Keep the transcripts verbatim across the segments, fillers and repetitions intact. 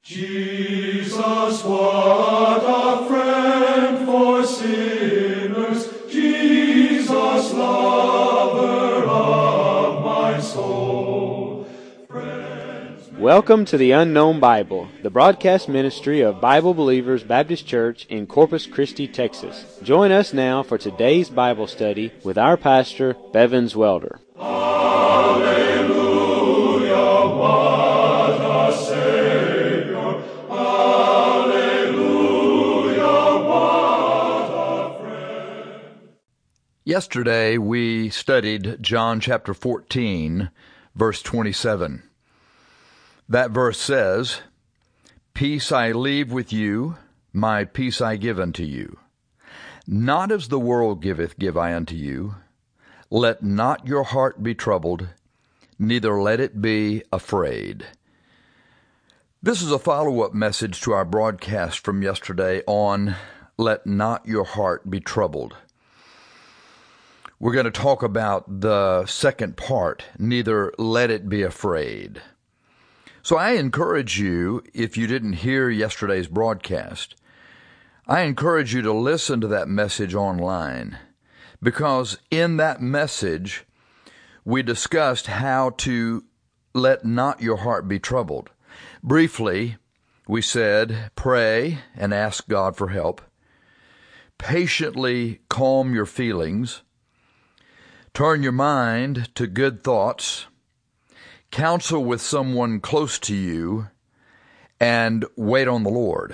Jesus, what a friend for sinners, Jesus, lover of my soul. Friends, Welcome to the Unknown Bible, the broadcast ministry of Bible Believers Baptist Church in Corpus Christi, Texas. Join us now for today's Bible study with our pastor, Bevins Welder. Hallelujah, what a Savior. Hallelujah, what a friend. Yesterday we studied John chapter fourteen, verse twenty-seven. That verse says, "Peace I leave with you, my peace I give unto you. Not as the world giveth give I unto you. Let not your heart be troubled, neither let it be afraid." This is a follow-up message to our broadcast from yesterday on "Let not your heart be troubled." We're going to talk about the second part, "Neither let it be afraid." So I encourage you, if you didn't hear yesterday's broadcast, I encourage you to listen to that message online, because in that message we discussed how to let not your heart be troubled. Briefly, we said, pray and ask God for help. Patiently calm your feelings. Turn your mind to good thoughts. Counsel with someone close to you, and wait on the Lord.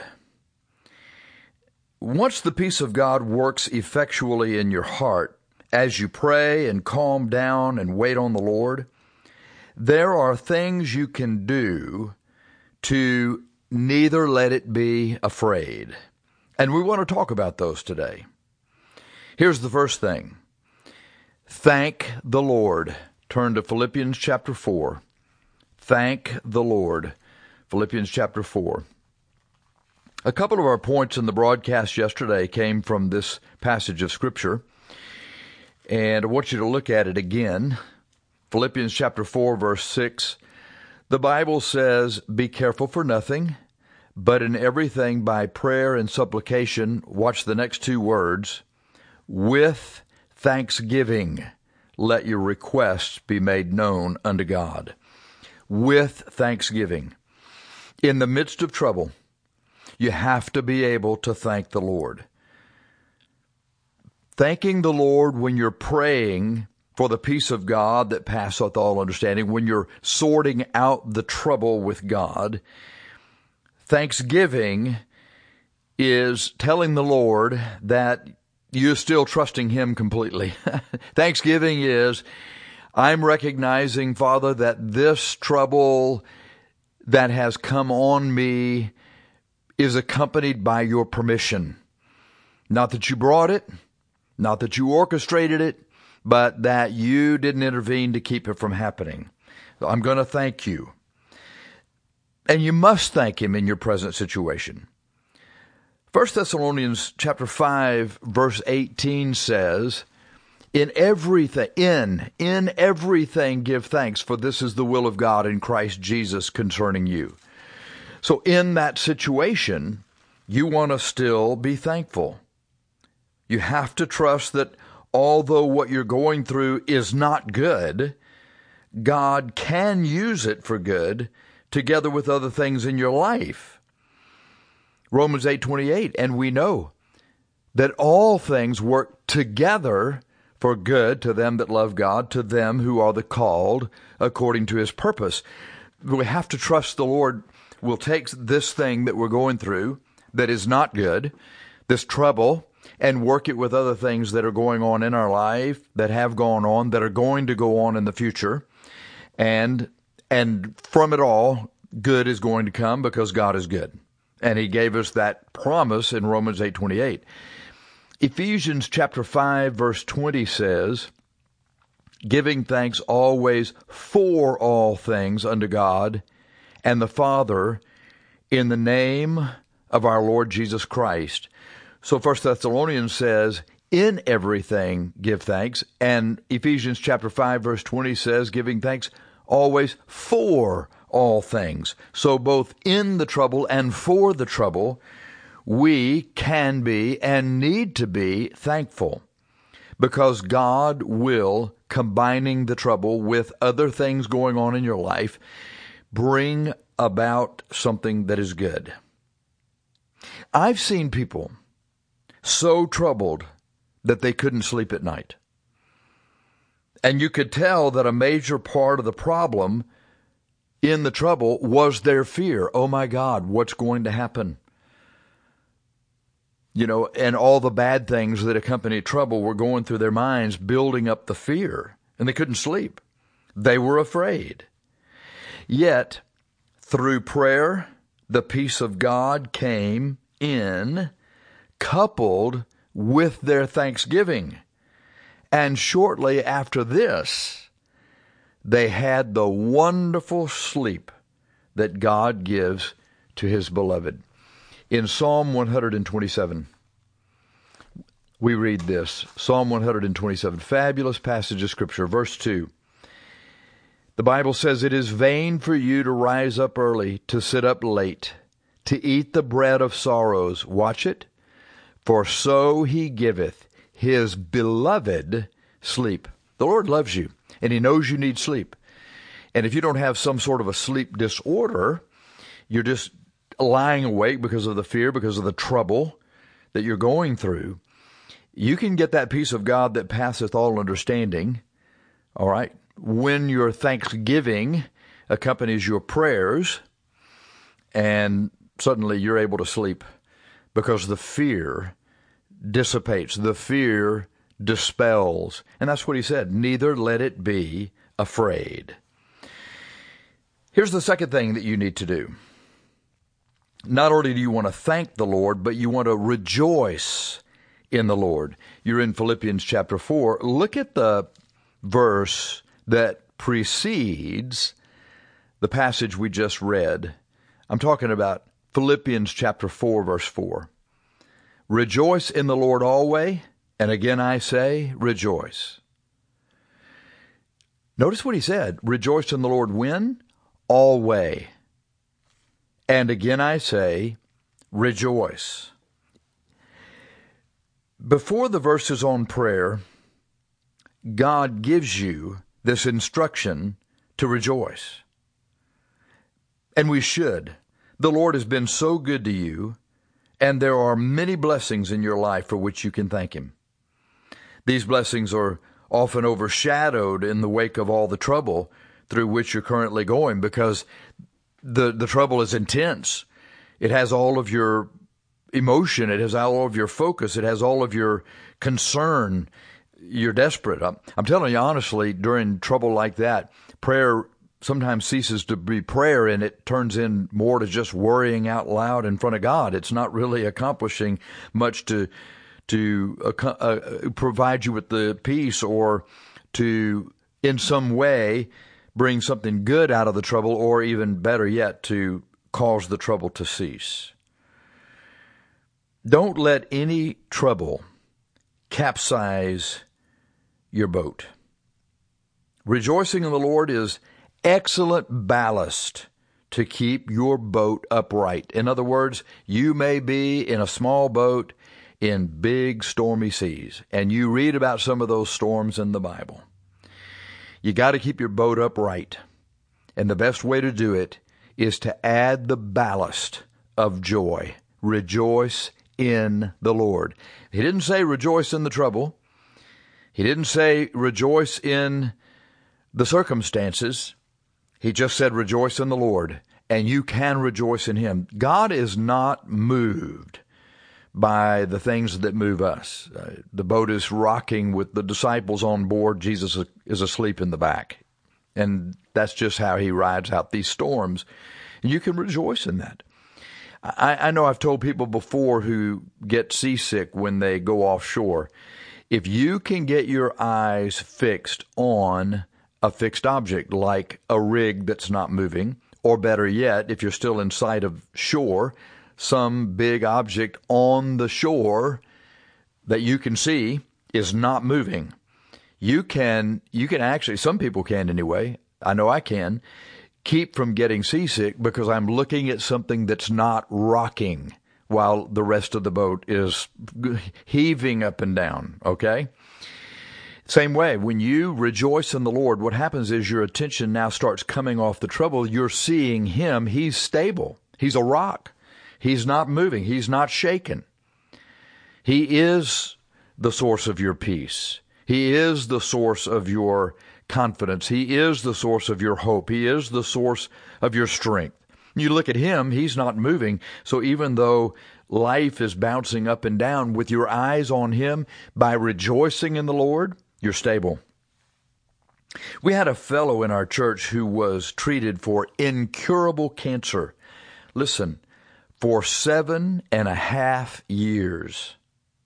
Once the peace of God works effectually in your heart, as you pray and calm down and wait on the Lord, there are things you can do to neither let it be afraid. And we want to talk about those today. Here's the first thing. Thank the Lord. Turn to Philippians chapter four. Thank the Lord. Philippians chapter four. A couple of our points in the broadcast yesterday came from this passage of Scripture, and I want you to look at it again. Philippians chapter four, verse six. The Bible says, "Be careful for nothing, but in everything by prayer and supplication," watch the next two words, "with thanksgiving, let your requests be made known unto God." With thanksgiving. In the midst of trouble, you have to be able to thank the Lord. Thanking the Lord when you're praying for the peace of God that passeth all understanding, when you're sorting out the trouble with God. Thanksgiving is telling the Lord that you're still trusting Him completely. Thanksgiving is, I'm recognizing, Father, that this trouble that has come on me is accompanied by your permission. Not that you brought it, not that you orchestrated it, but that you didn't intervene to keep it from happening. So I'm going to thank you. And you must thank Him in your present situation. First Thessalonians chapter five, verse eighteen says, In everything, in, in everything give thanks, for this is the will of God in Christ Jesus concerning you. So in that situation, you want to still be thankful. You have to trust that although what you're going through is not good, God can use it for good together with other things in your life. Romans eight twenty-eight, and we know that all things work together for good to them that love God, to them who are the called according to His purpose. We have to trust the Lord will take this thing that we're going through that is not good, this trouble, and work it with other things that are going on in our life, that have gone on, that are going to go on in the future. And, and from it all, good is going to come because God is good. And He gave us that promise in Romans eight twenty-eight. Ephesians chapter five, verse twenty says, giving thanks always for all things unto God and the Father in the name of our Lord Jesus Christ. So First Thessalonians says, in everything give thanks. And Ephesians chapter five, verse twenty says, giving thanks always for all things. So both in the trouble and for the trouble, we can be and need to be thankful, because God will, combining the trouble with other things going on in your life, bring about something that is good. I've seen people so troubled that they couldn't sleep at night. And you could tell that a major part of the problem in the trouble was their fear. Oh my God, what's going to happen? You know, and all the bad things that accompany trouble were going through their minds, building up the fear, and they couldn't sleep. They were afraid. Yet, through prayer, the peace of God came in, coupled with their thanksgiving. And shortly after this, they had the wonderful sleep that God gives to His beloved. In Psalm one twenty-seven, we read this. Psalm one twenty-seven, fabulous passage of Scripture, verse two. The Bible says, "It is vain for you to rise up early, to sit up late, to eat the bread of sorrows." Watch it. "For so He giveth His beloved sleep." The Lord loves you, and He knows you need sleep. And if you don't have some sort of a sleep disorder, you're just lying awake because of the fear, because of the trouble that you're going through, you can get that peace of God that passeth all understanding, all right, when your thanksgiving accompanies your prayers, and suddenly you're able to sleep because the fear dissipates, the fear dispels. And that's what He said, neither let it be afraid. Here's the second thing that you need to do. Not only do you want to thank the Lord, but you want to rejoice in the Lord. You're in Philippians chapter four. Look at the verse that precedes the passage we just read. I'm talking about Philippians chapter four, verse four. "Rejoice in the Lord always, and again I say, rejoice." Notice what he said. Rejoice in the Lord when? Always. And again I say, rejoice. Before the verses on prayer, God gives you this instruction to rejoice. And we should. The Lord has been so good to you, and there are many blessings in your life for which you can thank Him. These blessings are often overshadowed in the wake of all the trouble through which you're currently going, because the, the trouble is intense. It has all of your emotion. It has all of your focus. It has all of your concern. You're desperate. I'm, I'm telling you honestly, during trouble like that, prayer sometimes ceases to be prayer, and it turns in more to just worrying out loud in front of God. It's not really accomplishing much to to uh, uh, provide you with the peace, or to in some way bring something good out of the trouble, or even better yet, to cause the trouble to cease. Don't let any trouble capsize your boat. Rejoicing in the Lord is excellent ballast to keep your boat upright. In other words, you may be in a small boat in big stormy seas, and you read about some of those storms in the Bible. You got to keep your boat upright, and the best way to do it is to add the ballast of joy. Rejoice in the Lord. He didn't say rejoice in the trouble. He didn't say rejoice in the circumstances. He just said rejoice in the Lord, and you can rejoice in Him. God is not moved by the things that move us. Uh, the boat is rocking with the disciples on board. Jesus is asleep in the back. And that's just how He rides out these storms. And you can rejoice in that. I, I know I've told people before who get seasick when they go offshore, if you can get your eyes fixed on a fixed object like a rig that's not moving, or better yet, if you're still in sight of shore, some big object on the shore that you can see is not moving. You can, you can actually, some people can anyway, I know I can, keep from getting seasick because I'm looking at something that's not rocking while the rest of the boat is heaving up and down, okay? Same way, when you rejoice in the Lord, what happens is your attention now starts coming off the trouble. You're seeing Him. He's stable. He's a rock. He's not moving. He's not shaken. He is the source of your peace. He is the source of your confidence. He is the source of your hope. He is the source of your strength. You look at Him, He's not moving. So even though life is bouncing up and down, with your eyes on Him, by rejoicing in the Lord, you're stable. We had a fellow in our church who was treated for incurable cancer. Listen, for seven and a half years.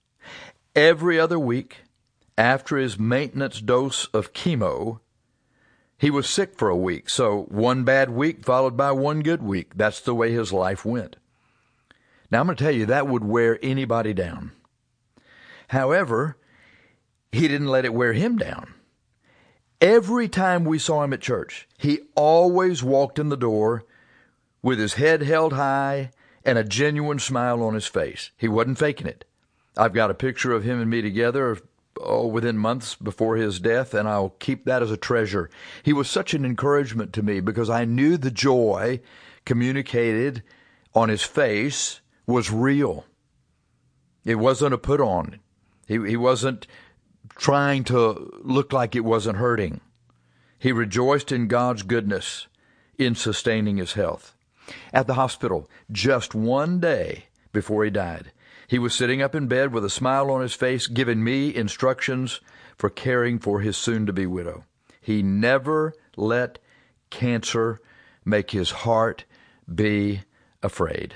Every other week, after his maintenance dose of chemo, he was sick for a week. So one bad week followed by one good week. That's the way his life went. Now, I'm going to tell you, that would wear anybody down. However, he didn't let it wear him down. Every time we saw him at church, he always walked in the door with his head held high and a genuine smile on his face. He wasn't faking it. I've got a picture of him and me together oh, within months before his death, and I'll keep that as a treasure. He was such an encouragement to me because I knew the joy communicated on his face was real. It wasn't a put on. He, he wasn't trying to look like it wasn't hurting. He rejoiced in God's goodness in sustaining his health. At the hospital, just one day before he died, he was sitting up in bed with a smile on his face, giving me instructions for caring for his soon-to-be widow. He never let cancer make his heart be afraid.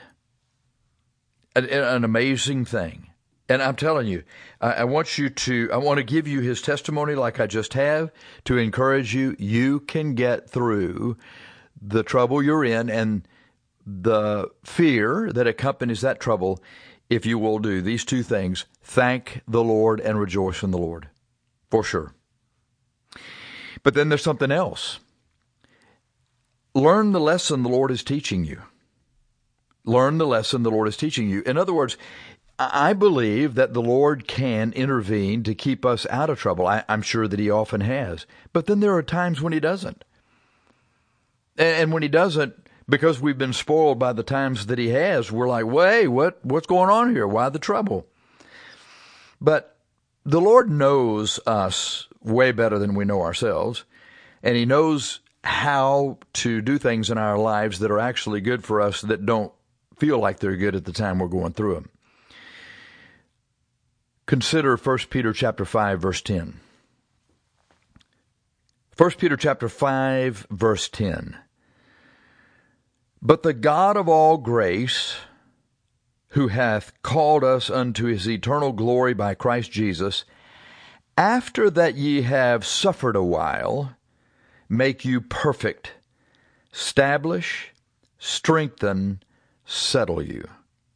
An, an amazing thing. And I'm telling you, I, I want you to, I want to give you his testimony like I just have to encourage you. You can get through the trouble you're in and the fear that accompanies that trouble if you will do these two things: thank the Lord and rejoice in the Lord, for sure. But then there's something else. Learn the lesson the Lord is teaching you. Learn the lesson the Lord is teaching you. In other words, I believe that the Lord can intervene to keep us out of trouble. I, I'm sure that He often has. But then there are times when He doesn't. And, and when He doesn't, because we've been spoiled by the times that He has, we're like, wait, what, what's going on here? Why the trouble? But the Lord knows us way better than we know ourselves, and He knows how to do things in our lives that are actually good for us that don't feel like they're good at the time we're going through them. Consider First Peter chapter five, verse ten. First Peter chapter five, verse ten. But the God of all grace, who hath called us unto His eternal glory by Christ Jesus, after that ye have suffered a while, make you perfect, establish, strengthen, settle you.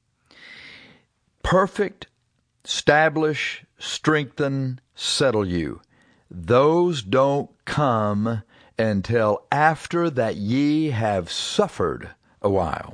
Perfect, establish, strengthen, settle you. Those don't come until after that ye have suffered a while.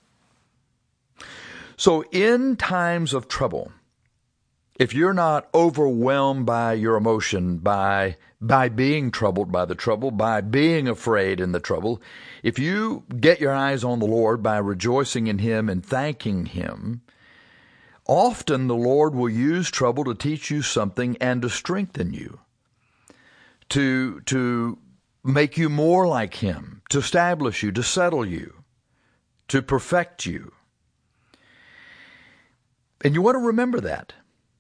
So in times of trouble, if you're not overwhelmed by your emotion, by by being troubled by the trouble, by being afraid in the trouble, if you get your eyes on the Lord by rejoicing in Him and thanking Him, often the Lord will use trouble to teach you something and to strengthen you, to to make you more like Him, to establish you, to settle you, to perfect you. And you want to remember that.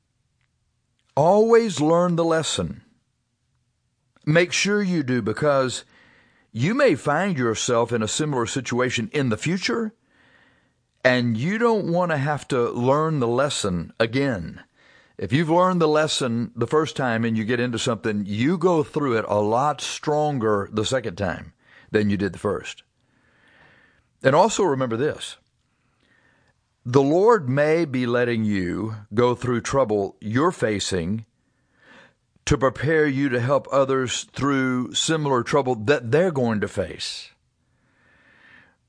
Always learn the lesson. Make sure you do, because you may find yourself in a similar situation in the future, and you don't want to have to learn the lesson again. If you've learned the lesson the first time and you get into something, you go through it a lot stronger the second time than you did the first. And also remember this. The Lord may be letting you go through trouble you're facing to prepare you to help others through similar trouble that they're going to face.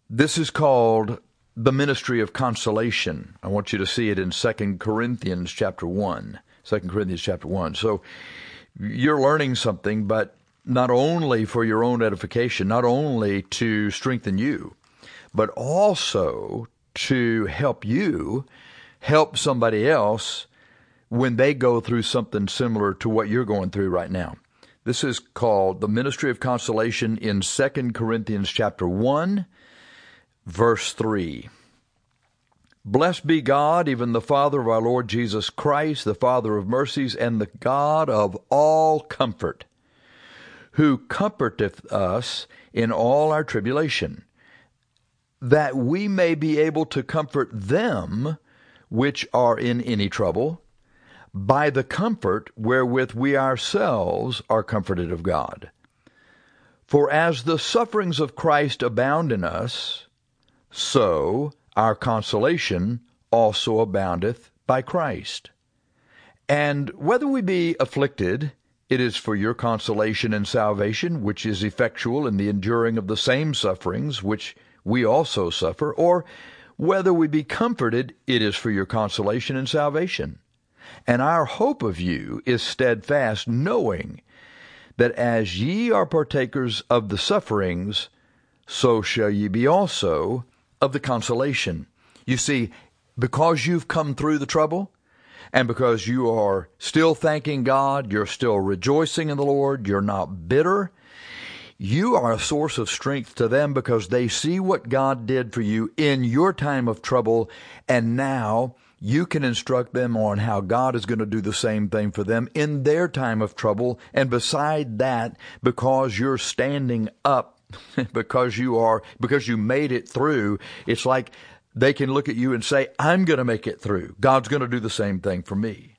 This is called the ministry of consolation. I want you to see it in Second Corinthians chapter one. Second Corinthians chapter one. So you're learning something, but not only for your own edification, not only to strengthen you, but also to help you help somebody else when they go through something similar to what you're going through right now. This is called the ministry of consolation in Second Corinthians chapter one, verse three. Blessed be God, even the Father of our Lord Jesus Christ, the Father of mercies, and the God of all comfort, who comforteth us in all our tribulation, that we may be able to comfort them which are in any trouble, by the comfort wherewith we ourselves are comforted of God. For as the sufferings of Christ abound in us, so our consolation also aboundeth by Christ. And whether we be afflicted, it is for your consolation and salvation, which is effectual in the enduring of the same sufferings which we also suffer, or whether we be comforted, it is for your consolation and salvation. And our hope of you is steadfast, knowing that as ye are partakers of the sufferings, so shall ye be also of the consolation. You see, because you've come through the trouble, and because you are still thanking God, you're still rejoicing in the Lord, you're not bitter, you are a source of strength to them because they see what God did for you in your time of trouble, and now you can instruct them on how God is going to do the same thing for them in their time of trouble. And beside that, because you're standing up, because you are, because you made it through, it's like they can look at you and say, I'm going to make it through. God's going to do the same thing for me.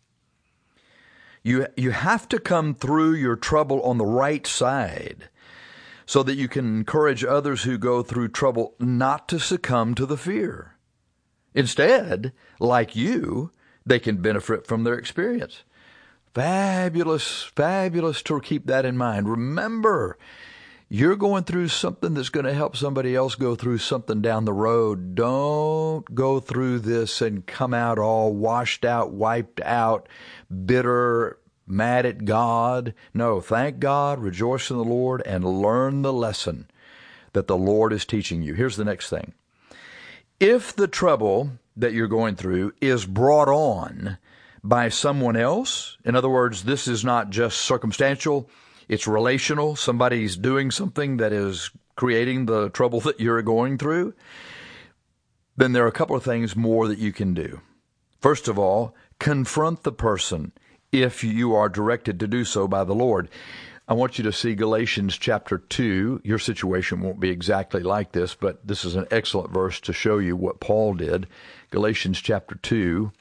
You, you have to come through your trouble on the right side so that you can encourage others who go through trouble not to succumb to the fear. Instead, like you, they can benefit from their experience. Fabulous, fabulous to keep that in mind. Remember, you're going through something that's going to help somebody else go through something down the road. Don't go through this and come out all washed out, wiped out, bitter, mad at God. No, thank God, rejoice in the Lord, and learn the lesson that the Lord is teaching you. Here's the next thing. If the trouble that you're going through is brought on by someone else, in other words, this is not just circumstantial, it's relational, somebody's doing something that is creating the trouble that you're going through, then there are a couple of things more that you can do. First of all, confront the person if you are directed to do so by the Lord. I want you to see Galatians chapter two. Your situation won't be exactly like this, but this is an excellent verse to show you what Paul did. Galatians chapter two,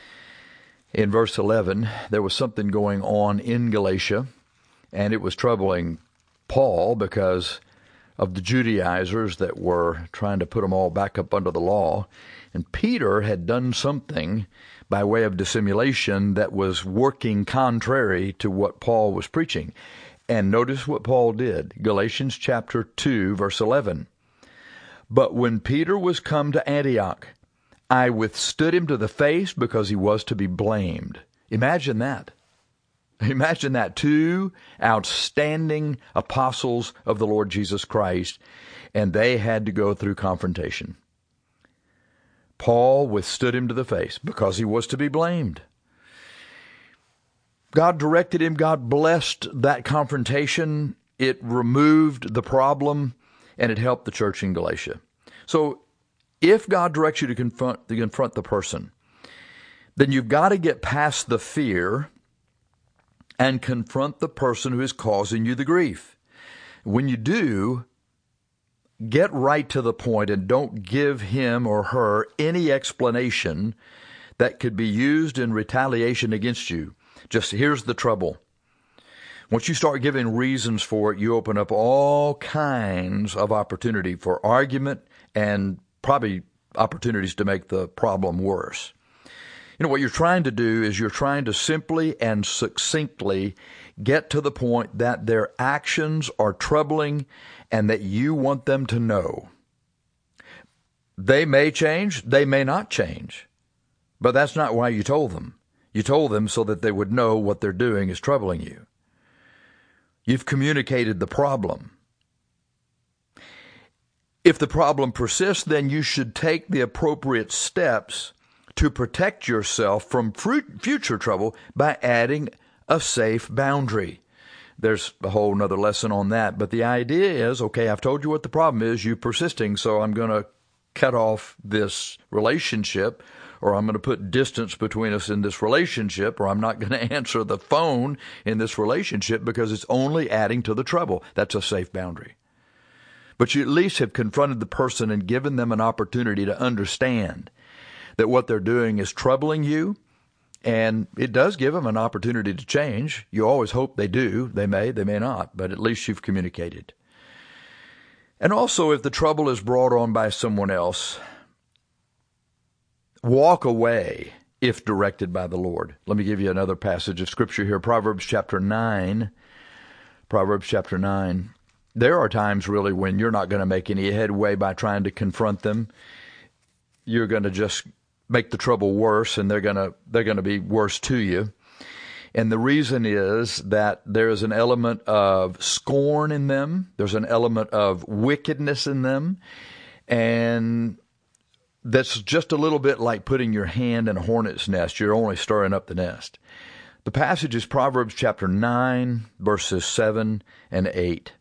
in verse eleven, there was something going on in Galatia, and it was troubling Paul because of the Judaizers that were trying to put them all back up under the law. And Peter had done something by way of dissimulation that was working contrary to what Paul was preaching. And notice what Paul did. Galatians chapter two, verse eleven. But when Peter was come to Antioch, I withstood him to the face because he was to be blamed. Imagine that. Imagine that. Two outstanding apostles of the Lord Jesus Christ, and they had to go through confrontation. Paul withstood him to the face because he was to be blamed. God directed him. God blessed that confrontation. It removed the problem, and it helped the church in Galatia. So if God directs you to confront, to confront the person, then you've got to get past the fear and confront the person who is causing you the grief. When you do, get right to the point and don't give him or her any explanation that could be used in retaliation against you. Just here's the trouble. Once you start giving reasons for it, you open up all kinds of opportunity for argument and probably opportunities to make the problem worse. You know, what you're trying to do is you're trying to simply and succinctly get to the point that their actions are troubling and that you want them to know. They may change, they may not change. But that's not why you told them. You told them so that they would know what they're doing is troubling you. You've communicated the problem. If the problem persists, then you should take the appropriate steps to protect yourself from future trouble by adding a safe boundary. There's a whole nother lesson on that. But the idea is, okay, I've told you what the problem is, you persisting, so I'm going to cut off this relationship, or I'm going to put distance between us in this relationship, or I'm not going to answer the phone in this relationship because it's only adding to the trouble. That's a safe boundary. But you at least have confronted the person and given them an opportunity to understand that what they're doing is troubling you, and it does give them an opportunity to change. You always hope they do. They may, they may not, but at least you've communicated. And also, if the trouble is brought on by someone else, walk away if directed by the Lord. Let me give you another passage of Scripture here, Proverbs chapter nine. Proverbs chapter nine. There are times, really, when you're not going to make any headway by trying to confront them. You're going to just make the trouble worse, and they're going to they're going to be worse to you. And the reason is that there is an element of scorn in them. There's an element of wickedness in them. And that's just a little bit like putting your hand in a hornet's nest. You're only stirring up the nest. The passage is Proverbs chapter nine, verses seven and eight.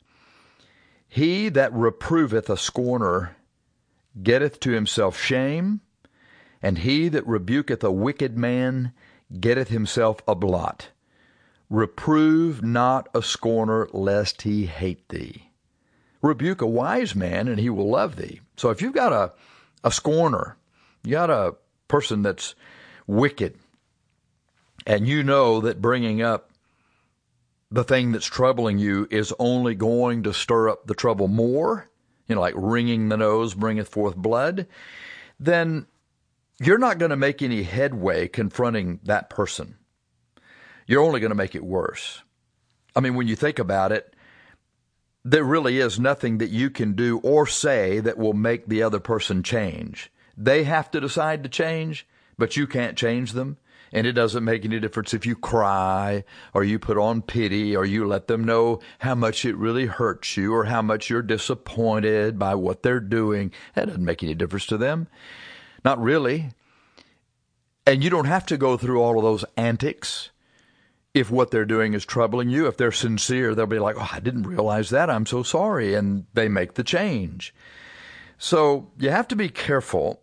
He that reproveth a scorner getteth to himself shame, and he that rebuketh a wicked man getteth himself a blot. Reprove not a scorner, lest he hate thee. Rebuke a wise man, and he will love thee. So if you've got a, a scorner, you got a person that's wicked, and you know that bringing up the thing that's troubling you is only going to stir up the trouble more, you know, like wringing the nose bringeth forth blood, then you're not going to make any headway confronting that person. You're only going to make it worse. I mean, when you think about it, there really is nothing that you can do or say that will make the other person change. They have to decide to change, but you can't change them. And it doesn't make any difference if you cry or you put on pity or you let them know how much it really hurts you or how much you're disappointed by what they're doing. That doesn't make any difference to them. Not really. And you don't have to go through all of those antics if what they're doing is troubling you. If they're sincere, they'll be like, oh, I didn't realize that. I'm so sorry. And they make the change. So you have to be careful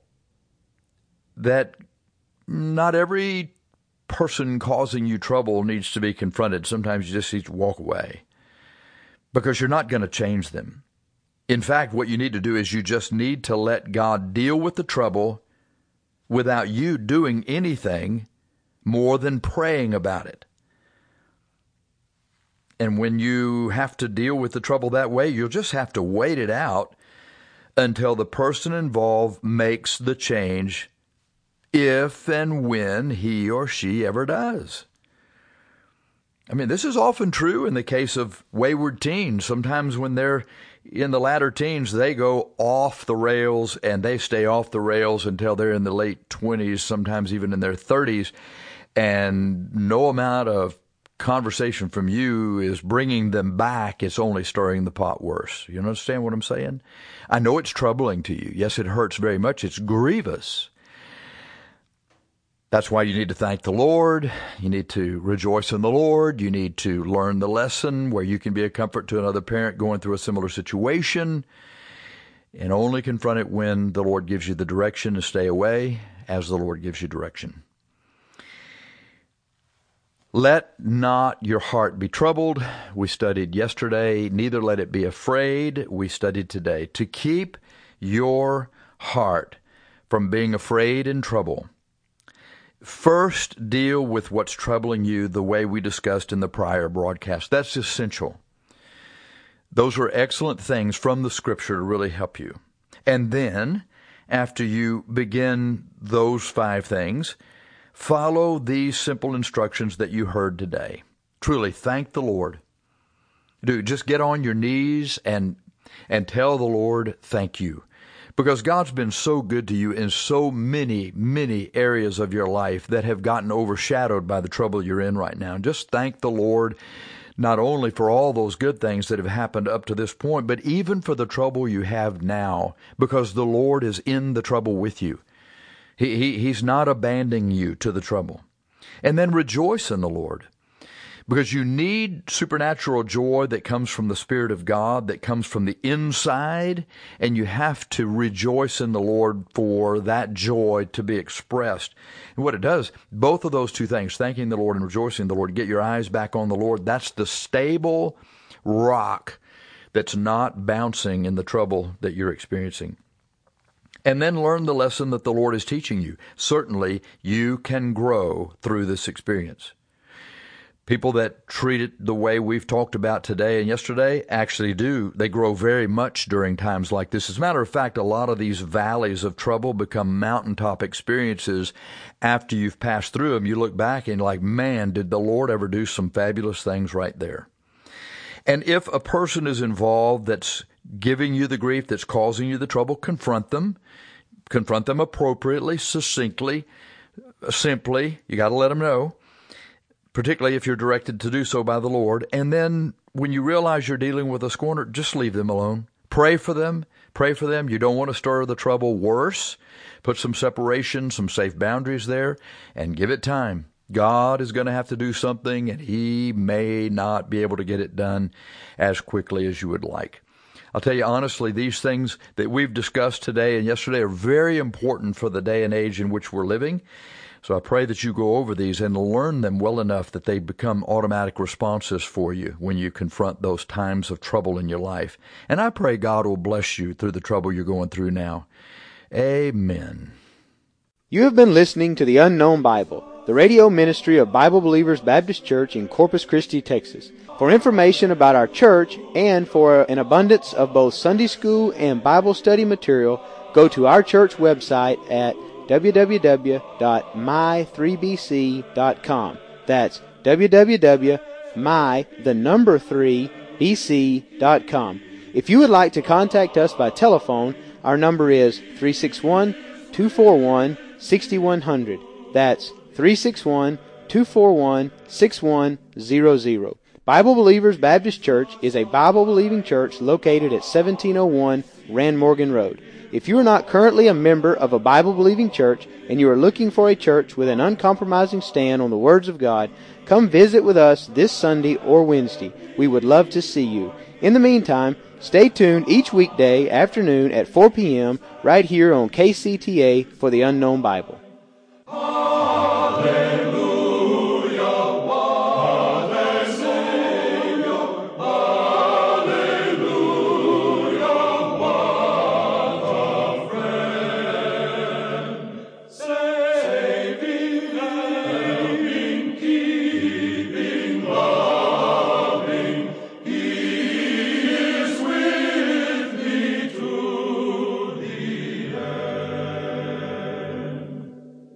that not every person causing you trouble needs to be confronted. Sometimes you just need to walk away because you're not going to change them. In fact, what you need to do is you just need to let God deal with the trouble without you doing anything more than praying about it. And when you have to deal with the trouble that way, you'll just have to wait it out until the person involved makes the change, if and when he or she ever does. I mean, this is often true in the case of wayward teens. Sometimes when they're in the latter teens, they go off the rails, and they stay off the rails until they're in the late twenties, sometimes even in their thirties, and no amount of conversation from you is bringing them back. It's only stirring the pot worse. You understand what I'm saying? I know it's troubling to you. Yes, it hurts very much. It's grievous. That's why you need to thank the Lord. You need to rejoice in the Lord. You need to learn the lesson where you can be a comfort to another parent going through a similar situation, and only confront it when the Lord gives you the direction to stay away, as the Lord gives you direction. Let not your heart be troubled. We studied yesterday. Neither let it be afraid. We studied today. To keep your heart from being afraid and trouble, first deal with what's troubling you the way we discussed in the prior broadcast. That's essential. Those are excellent things from the Scripture to really help you. And then, after you begin those five things, follow these simple instructions that you heard today. Truly, thank the Lord. Dude, just get on your knees and and tell the Lord, thank you. Because God's been so good to you in so many, many areas of your life that have gotten overshadowed by the trouble you're in right now. Just thank the Lord not only for all those good things that have happened up to this point, but even for the trouble you have now, because the Lord is in the trouble with you. He, he, he's not abandoning you to the trouble. And then rejoice in the Lord, because you need supernatural joy that comes from the Spirit of God, that comes from the inside, and you have to rejoice in the Lord for that joy to be expressed. And what it does, both of those two things, thanking the Lord and rejoicing in the Lord, get your eyes back on the Lord. That's the stable rock that's not bouncing in the trouble that you're experiencing. And then learn the lesson that the Lord is teaching you. Certainly, you can grow through this experience. People that treat it the way we've talked about today and yesterday actually do. They grow very much during times like this. As a matter of fact, a lot of these valleys of trouble become mountaintop experiences after you've passed through them. You look back and like, man, did the Lord ever do some fabulous things right there? And if a person is involved that's giving you the grief, that's causing you the trouble, confront them. Confront them appropriately, succinctly, simply. You got to let them know, particularly if you're directed to do so by the Lord. And then when you realize you're dealing with a scorner, just leave them alone. Pray for them. Pray for them. You don't want to stir the trouble worse. Put some separation, some safe boundaries there, and give it time. God is going to have to do something, and He may not be able to get it done as quickly as you would like. I'll tell you honestly, these things that we've discussed today and yesterday are very important for the day and age in which we're living. So I pray that you go over these and learn them well enough that they become automatic responses for you when you confront those times of trouble in your life. And I pray God will bless you through the trouble you're going through now. Amen. You have been listening to The Unknown Bible, the radio ministry of Bible Believers Baptist Church in Corpus Christi, Texas. For information about our church and for an abundance of both Sunday school and Bible study material, go to our church website at w w w dot my three b c dot com. That's w w w dot my, the number three, b c dot com. If you would like to contact us by telephone, our number is three six one, two four one, six one zero zero. That's three six one, two four one, six one zero zero. Bible Believers Baptist Church is a Bible-believing church located at seventeen oh one Rand Morgan Road. If you are not currently a member of a Bible-believing church and you are looking for a church with an uncompromising stand on the words of God, come visit with us this Sunday or Wednesday. We would love to see you. In the meantime, stay tuned each weekday afternoon at four p.m. right here on K C T A for the Unknown Bible.